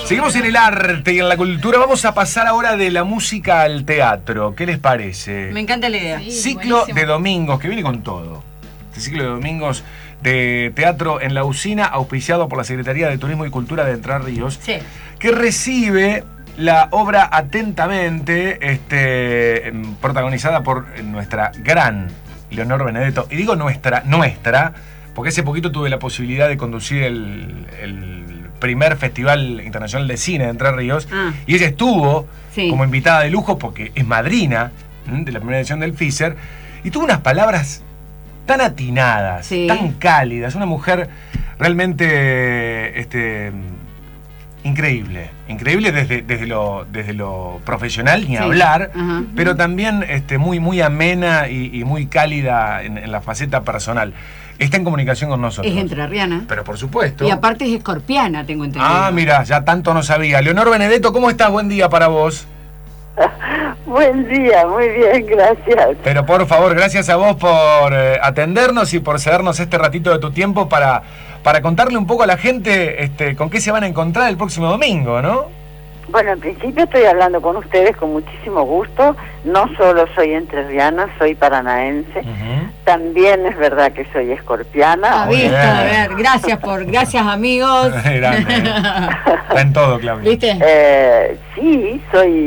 Seguimos en el arte y en la cultura. Vamos a pasar ahora de la música al teatro. ¿Qué les parece? Me encanta la idea. Sí, ciclo buenísimo. De domingos, que viene con todo. Este ciclo de domingos de teatro en la Usina, auspiciado por la Secretaría de Turismo y Cultura de Entre Ríos, sí, que recibe la obra Atentamente, protagonizada por nuestra gran Leonor Benedetto. Y digo nuestra, porque hace poquito tuve la posibilidad de conducir el primer Festival Internacional de Cine de Entre Ríos, y ella estuvo como invitada de lujo porque es madrina de la primera edición del FISER, y tuvo unas palabras tan atinadas, tan cálidas, una mujer realmente increíble desde lo profesional, ni hablar, pero también muy amena y muy cálida en la faceta personal. Está en comunicación con nosotros. Es entrerriana. Pero por supuesto. Y aparte es escorpiana, tengo entendido. Ah, mira, ya tanto no sabía. Leonor Benedetto, ¿cómo estás? Buen día para vos. Buen día, muy bien, gracias. Pero por favor, gracias a vos por atendernos y por cedernos este ratito de tu tiempo para contarle un poco a la gente con qué se van a encontrar el próximo domingo, ¿no? Bueno, en principio estoy hablando con ustedes con muchísimo gusto. No solo soy entrerriana, soy paranaense. También es verdad que soy escorpiana. Ha visto, a ver, gracias amigos. Está en todo, Claudia. ¿Viste? Sí,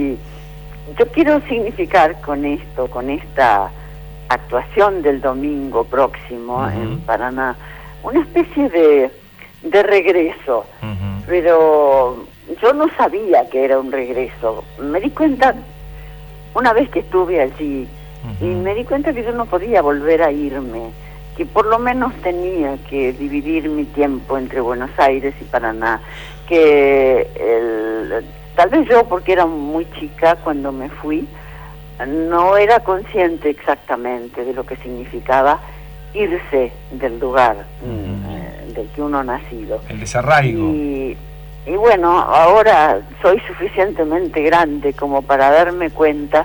yo quiero significar con esta actuación del domingo próximo en Paraná, una especie de regreso, pero yo no sabía que era un regreso. Me di cuenta una vez que estuve allí, y me di cuenta que yo no podía volver a irme, que por lo menos tenía que dividir mi tiempo entre Buenos Aires y Paraná, que tal vez yo, porque era muy chica cuando me fui, no era consciente exactamente de lo que significaba irse del lugar del que uno ha nacido. El desarraigo. Y bueno, ahora soy suficientemente grande como para darme cuenta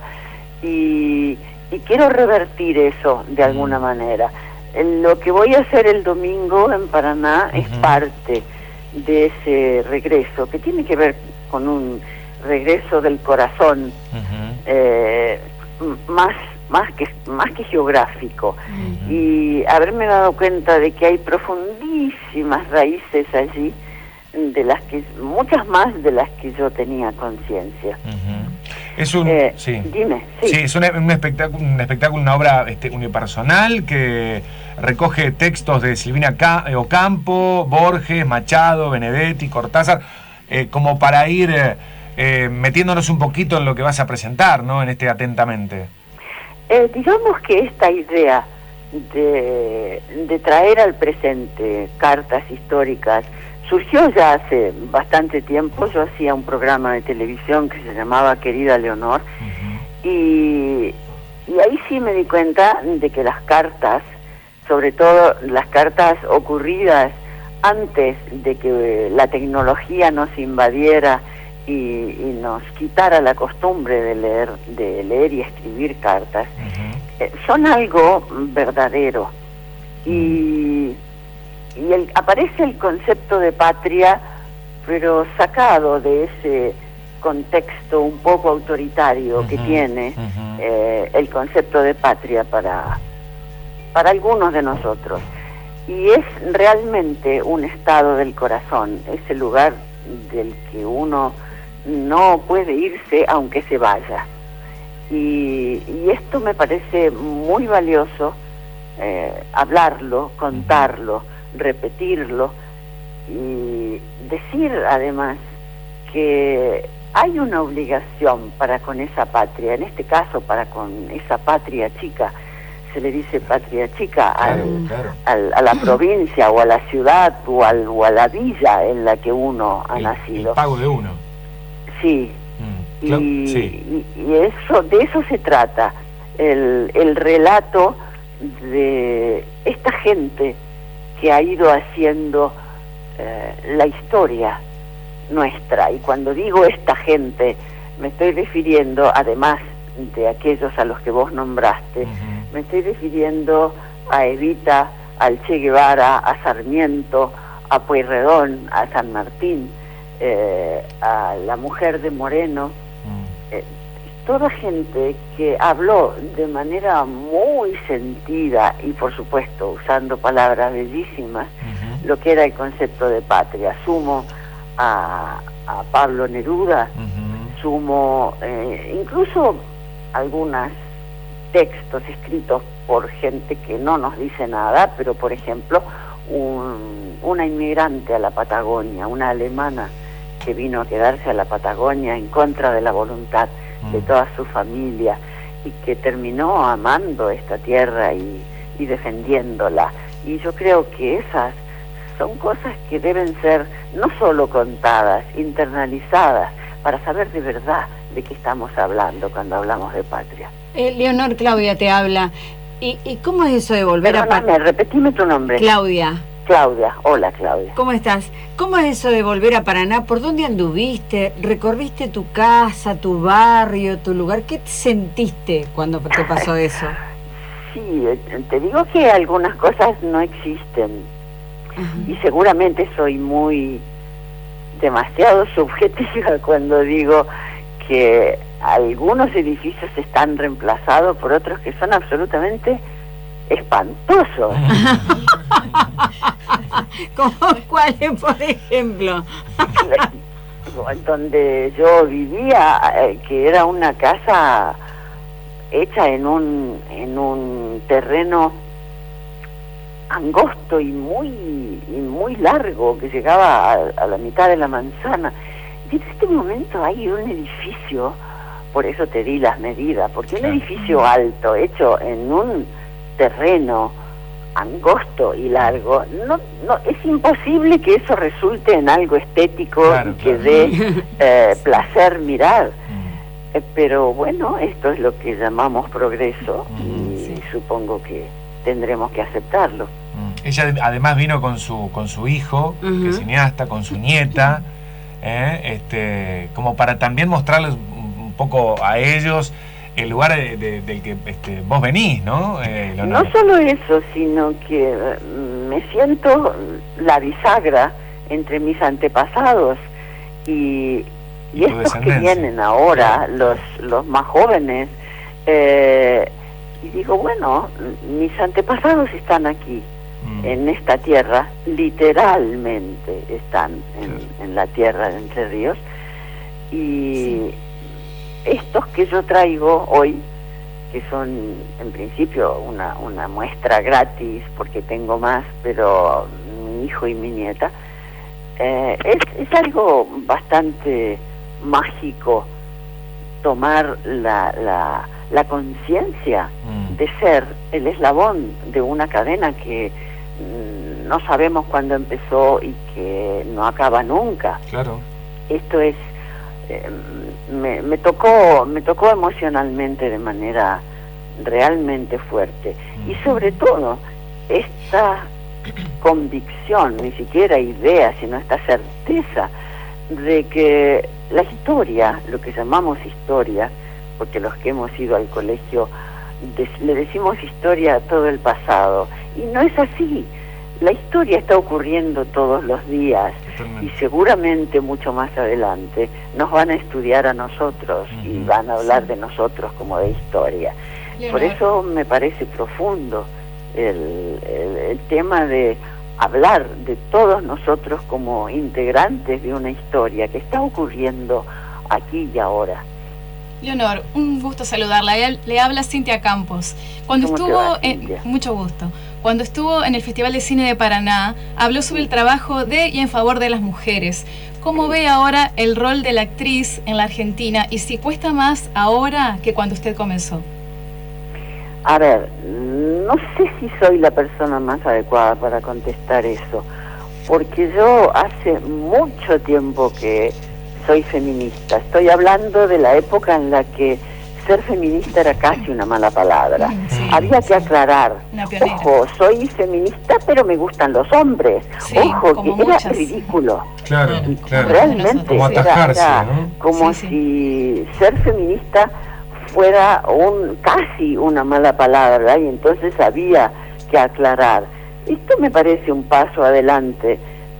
y quiero revertir eso de alguna manera. Lo que voy a hacer el domingo en Paraná es parte de ese regreso, que tiene que ver con un regreso del corazón, más que geográfico, y haberme dado cuenta de que hay profundísimas raíces allí, muchas más de las que yo tenía conciencia. Es un dime, sí. Es un espectáculo, una obra unipersonal que recoge textos de Silvina Ocampo, Borges, Machado, Benedetti, Cortázar, como para ir metiéndonos un poquito en lo que vas a presentar, ¿no? En Atentamente. Digamos que esta idea de traer al presente cartas históricas surgió ya hace bastante tiempo. Yo hacía un programa de televisión que se llamaba Querida Leonor, y ahí sí me di cuenta de que las cartas, sobre todo las cartas ocurridas antes de que la tecnología nos invadiera y nos quitara la costumbre de leer y escribir cartas, son algo verdadero. Aparece el concepto de patria, pero sacado de ese contexto un poco autoritario que tiene el concepto de patria para algunos de nosotros. Y es realmente un estado del corazón, ese lugar del que uno no puede irse aunque se vaya. Y esto me parece muy valioso, hablarlo, contarlo, repetirlo, y decir además que hay una obligación para con esa patria, en este caso para con esa patria chica. Se le dice patria chica a la provincia o a la ciudad o a la villa en la que uno ha nacido. El pago de uno. Sí. Y de eso se trata el relato de esta gente que ha ido haciendo la historia nuestra. Y cuando digo esta gente, me estoy refiriendo, además de aquellos a los que vos nombraste, me estoy refiriendo a Evita, al Che Guevara, a Sarmiento, a Pueyrredón, a San Martín, a la mujer de Moreno, toda gente que habló de manera muy sentida y por supuesto usando palabras bellísimas lo que era el concepto de patria. Sumo a Pablo Neruda, sumo incluso algunos textos escritos por gente que no nos dice nada, pero por ejemplo una inmigrante a la Patagonia, una alemana que vino a quedarse a la Patagonia en contra de la voluntad de toda su familia y que terminó amando esta tierra y defendiéndola. Y yo creo que esas son cosas que deben ser no solo contadas, internalizadas, para saber de verdad de qué estamos hablando cuando hablamos de patria. Leonor, Claudia te habla. ¿Y cómo es eso de volver a Paraná? Repetime tu nombre. Claudia. Claudia, hola Claudia. ¿Cómo estás? ¿Cómo es eso de volver a Paraná? ¿Por dónde anduviste? ¿Recorriste tu casa, tu barrio, tu lugar? ¿Qué sentiste cuando te pasó eso? Sí, te digo que algunas cosas no existen. Y seguramente soy demasiado subjetiva cuando digo que algunos edificios están reemplazados por otros que son absolutamente espantosos. ¿Cuáles, por ejemplo? Donde yo vivía, que era una casa hecha en un terreno angosto y muy largo, que llegaba a la mitad de la manzana. Y en este momento hay un edificio, por eso te di las medidas, porque un edificio alto hecho en un terreno angosto y largo, no es imposible que eso resulte en algo estético y que dé placer mirar. Pero bueno, esto es lo que llamamos progreso y supongo que tendremos que aceptarlo. Ella además vino con su hijo, que es cineasta, con su nieta, como para también mostrarles un poco a ellos el lugar del que vos venís, ¿no? No solo eso, sino que me siento la bisagra entre mis antepasados y estos que vienen ahora, los más jóvenes, y digo, bueno, mis antepasados están aquí, en esta tierra, literalmente están en la tierra de Entre Ríos, y estos que yo traigo hoy, que son en principio una muestra gratis, porque tengo más, pero mi hijo y mi nieta, es algo bastante mágico tomar la conciencia de ser el eslabón de una cadena que no sabemos cuándo empezó y que no acaba nunca. Claro. Esto es me tocó emocionalmente de manera realmente fuerte, y sobre todo esta convicción, ni siquiera idea, sino esta certeza de que la historia, lo que llamamos historia, porque los que hemos ido al colegio le decimos historia a todo el pasado, y no es así. La historia está ocurriendo todos los días. Totalmente. Y seguramente mucho más adelante nos van a estudiar a nosotros y van a hablar de nosotros como de historia. Por eso me parece profundo el tema de hablar de todos nosotros como integrantes de una historia que está ocurriendo aquí y ahora. Leonor, un gusto saludarla. Le habla Cintia Campos. Cuando estuvo mucho gusto. Cuando estuvo en el Festival de Cine de Paraná, habló sobre el trabajo de y en favor de las mujeres. ¿Cómo ve ahora el rol de la actriz en la Argentina y si cuesta más ahora que cuando usted comenzó? A ver, no sé si soy la persona más adecuada para contestar eso, porque yo hace mucho tiempo que soy feminista. Estoy hablando de la época en la que ser feminista era casi una mala palabra. Había que aclarar, ojo, soy feminista pero me gustan los hombres. Ojo, que era ridículo. Claro. Realmente como atajarse, era ¿no? como si ser feminista fuera casi una mala palabra, y entonces había que aclarar. Esto me parece un paso adelante,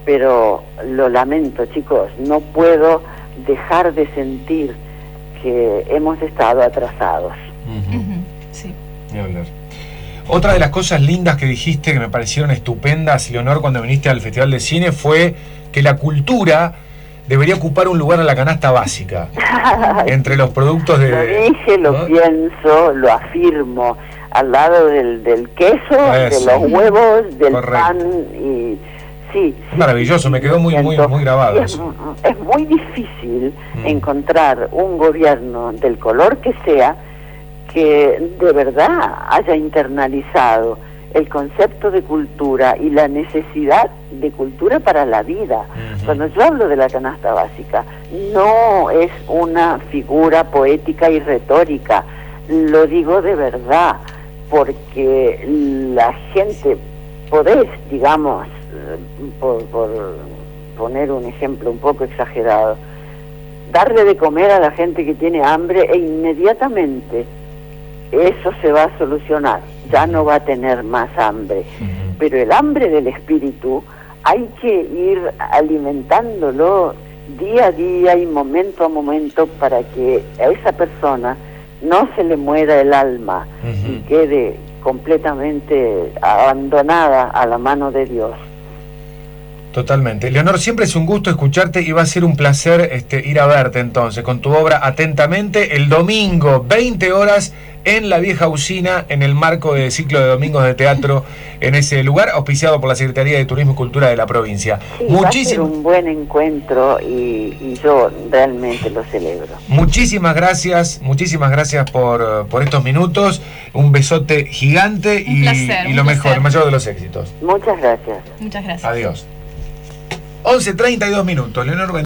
pero lo lamento, chicos, no puedo dejar de sentir que hemos estado atrasados. Sí. Otra de las cosas lindas que dijiste, que me parecieron estupendas, Leonor, cuando viniste al Festival de Cine, fue que la cultura debería ocupar un lugar en la canasta básica, entre los productos de... Lo dije, lo pienso, lo afirmo, al lado del queso, de los huevos, del pan, y sí. Maravilloso, me quedó muy grabado eso. Es muy difícil encontrar un gobierno del color que sea que de verdad haya internalizado el concepto de cultura y la necesidad de cultura para la vida. Cuando yo hablo de la canasta básica, no es una figura poética y retórica, lo digo de verdad, porque la gente, podés, digamos, por poner un ejemplo un poco exagerado, darle de comer a la gente que tiene hambre e inmediatamente eso se va a solucionar, ya no va a tener más hambre. Pero el hambre del espíritu hay que ir alimentándolo día a día y momento a momento para que a esa persona no se le muera el alma y quede completamente abandonada a la mano de Dios. Totalmente. Leonor, siempre es un gusto escucharte y va a ser un placer ir a verte entonces con tu obra Atentamente el domingo, 20 horas en la Vieja Usina, en el marco del ciclo de domingos de teatro en ese lugar, auspiciado por la Secretaría de Turismo y Cultura de la provincia. Sí, va a ser un buen encuentro y yo realmente lo celebro. Muchísimas gracias por estos minutos. Un besote gigante y lo mejor, el mayor de los éxitos. Muchas gracias. Muchas gracias. Adiós. 11:32 minutos. Leonor